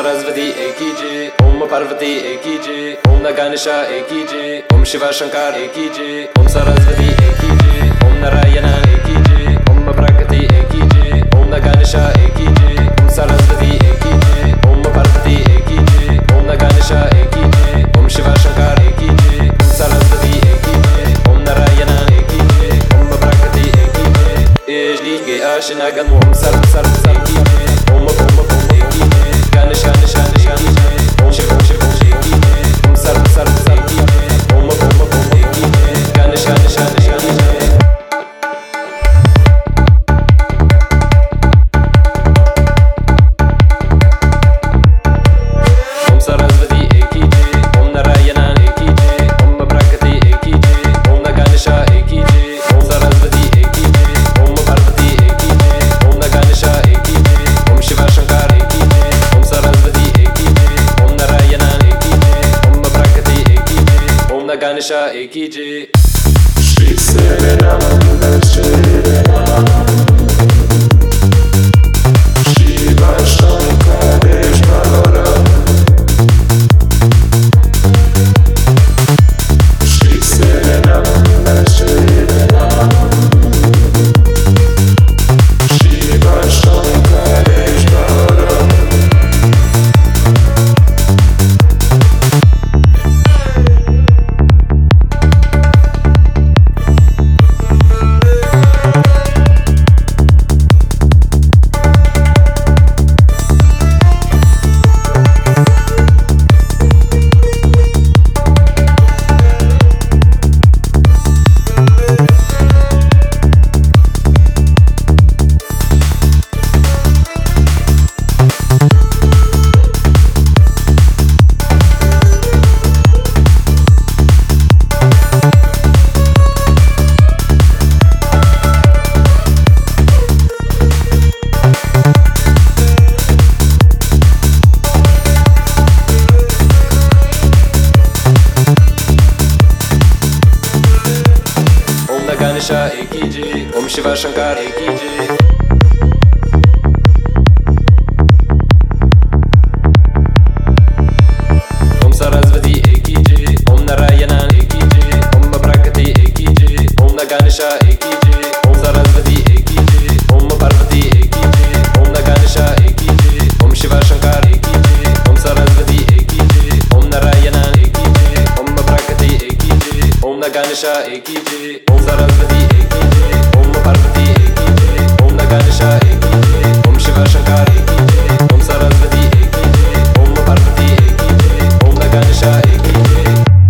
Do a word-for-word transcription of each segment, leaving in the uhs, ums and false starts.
Sarasvati Eki Jai, Om Parvati Eki Jai, Om Naganesha Eki Jai, Om Shiva Shankar Eki Jai, Om Sarasvati Eki Jai, Om Narayana Eki Jai, Om Prakati Eki Jai, Om Naganesha Eki Jai, Om Sarasvati Eki Jai, Om Parvati Eki Jai, Om Naganesha Eki Jai, Om Shiva Shankar Eki Jai, Om Sarasvati Eki Jai, Om Narayana Eki Jai, Om Prakati Eki Jai, Ish Lige Ashinagan Om Sar Sar Sar Eki Jai, Om Om Om Eki Jai, Ganesh Ganesh Ganesh Ganesh Jai, Om Shiv Om Shiv Om Shiv Eki Jai, Om Sar Sar Sar Eki Jai, Om Om Om Eki Jai, Ganesh Ganesh Ganesh Ganesh Jai. Ganesha Eki Jai, Shri Serenanda Serenanda, Shiva Shankareshvara, Shri Serenanda Serenanda, Shiva Shankareshvara. Ganesha Eki Jai, Om Shiva Shankar Eki Jai. Om Sarasvati Eki Jai, Om Narayana Eki Jai, Om Prakati Eki Jai, Om Naganesha Eki Jai, Om Sarasvati Eki Jai, Om Parvati Eki Jai, Om Naganesha Eki Jai, Om Shiva Shankar Eki Jai, Om Sarasvati Eki Jai, Om Narayana Eki Jai, Om Prakati Eki Jai, Om Naganesha Eki Jai, Om Sarasvati Eki Jai, Om Parvati Eki Jai, Om Naganesha Eki Jai, Om Shiva Shankar Eki Jai, Om Sarasvati Eki Jai, Om Parvati Eki Jai, Om Naganesha Eki Jai,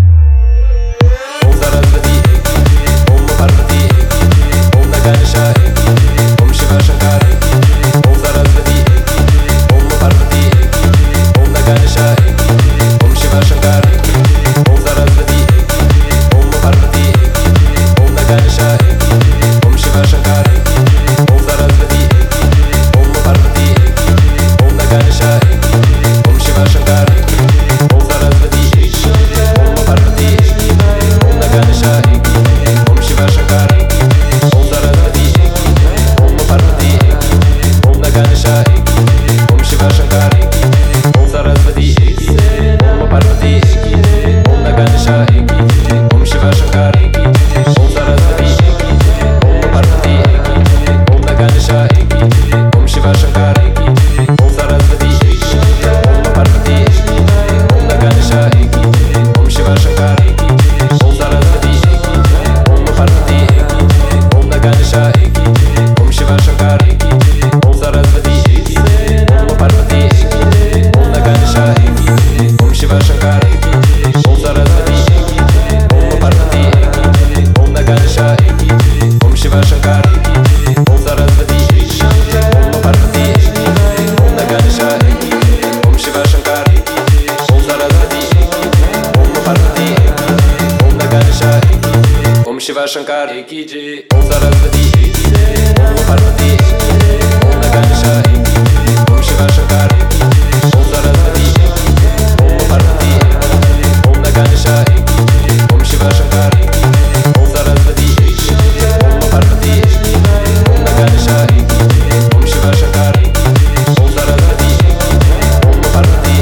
Om Sarasvati Eki Jai, Om Parvati Eki Jai, Om Naganesha Eki Jai, Om Shiva Shankar Eki Jai, Om Sarasvati Eki Jai, Om Parvati Eki Jai, Om Naganesha Eki Jai, Om Shiva Shankar Eki Jai, Om Sarasvati Eki Jai, Om Parvati Eki Jai, Om Naganesha Eki Jai, Om Shiva Shankar Eki Jai, Om Sarasvati Eki Jai, Om Parvati Eki Jai, Om Naganesha Eki Jai, Om Shiva Shankar Eki Jai, Om Sarasvati Eki Jai, Om Parvati Eki Jai, Om Naganesha Eki Jai, Om Shiva Shankar Eki Jai, Om Sarasvati Eki Jai, Om Parvati Eki Jai, Om Naganesha Eki Jai, Om Shiva Shankar Eki Jai, Om Sarasvati Eki Jai, Om Parvati Eki Jai, Om Naganesha Eki Jai, Om Shiva Shankar Eki Jai, Om Sarasvati Eki Jai, Om Parvati Eki Jai, Om Naganesha Eki Jai, Om Shiva Shankar Eki Jai, Om Sarasvati Eki Jai, Om Parvati Eki Jai, Om Naganesha Eki Jai, Om Shiva Shankar Eki Jai, Om Sarasvati Eki Jai, Om Parvati Eki Jai, Om Naganesha Eki Jai, Om Shiva Shankar Eki Jai, Om Sarasvati Eki Jai, Om Parvati Eki Jai, Om Naganesha Eki Jai, Om Shiva Shankar Eki Jai, Om Sarasvati Eki Jai, Om Parvati Eki Jai, Om Naganesha Eki Jai, Om Shiva Shankar Eki Jai, Om Sarasvati Eki Jai, Om Parvati Eki Jai, Om Naganesha Eki Jai, Om Shiva Shankar Eki Jai, Om Sarasvati Eki Jai, Om Parvati Eki Jai, Om Naganesha Eki Jai, Om Shiva Shankar Eki Jai, Om Sarasvati Eki Jai, Om Parvati Eki Jai, Om Naganesha Eki Jai, Om Shiva Shankar Eki Jai, Om Sarasvati Eki Jai, Om Parvati Eki Jai, Om Naganesha Eki Jai, Om Shiva Shankar Eki Jai, Om Sarasvati Eki Jai, Om Parvati Eki Jai, Om Naganesha Eki Jai, Om Shiva Shankar Eki Jai, Om Sarasvati Eki Jai, Om Parvati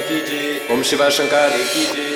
एक ही जी, ओम शिवा शंकर एक ही जी,